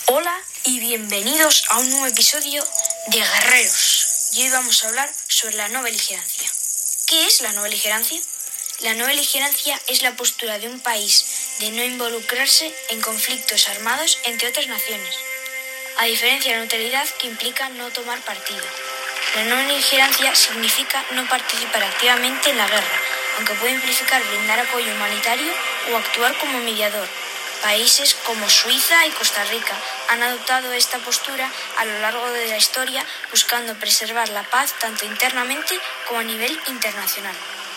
Hola y bienvenidos a un nuevo episodio de Guerreros. Y hoy vamos a hablar sobre la no beligerancia. ¿Qué es la no beligerancia? La no beligerancia es la postura de un país de no involucrarse en conflictos armados entre otras naciones, a diferencia de la neutralidad, que implica no tomar partido. La no beligerancia significa no participar activamente en la guerra, aunque puede implicar brindar apoyo humanitario o actuar como mediador. Países como Suiza y Costa Rica han adoptado esta postura a lo largo de la historia, buscando preservar la paz tanto internamente como a nivel internacional.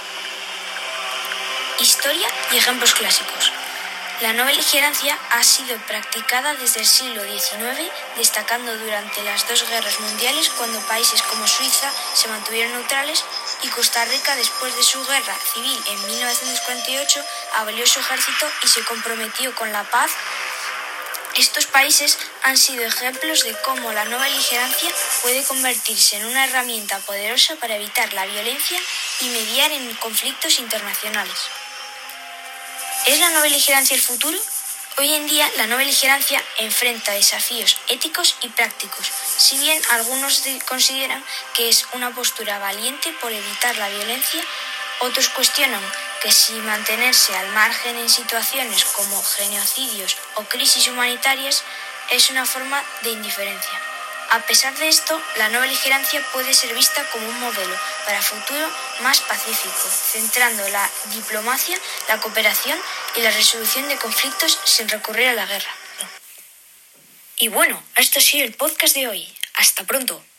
Historia y ejemplos clásicos. La no beligerancia ha sido practicada desde el siglo XIX, destacando durante las dos guerras mundiales, cuando países como Suiza se mantuvieron neutrales y Costa Rica, después de su guerra civil en 1948, abolió su ejército y se comprometió con la paz. Estos países han sido ejemplos de cómo la no beligerancia puede convertirse en una herramienta poderosa para evitar la violencia y mediar en conflictos internacionales. ¿Es la no beligerancia el futuro? Hoy en día la no beligerancia enfrenta desafíos éticos y prácticos. Si bien algunos consideran que es una postura valiente por evitar la violencia, otros cuestionan que si mantenerse al margen en situaciones como genocidios o crisis humanitarias es una forma de indiferencia. A pesar de esto, la no beligerancia puede ser vista como un modelo para un futuro más pacífico, centrando la diplomacia, la cooperación y la resolución de conflictos sin recurrir a la guerra. Y bueno, esto ha sido el podcast de hoy. Hasta pronto.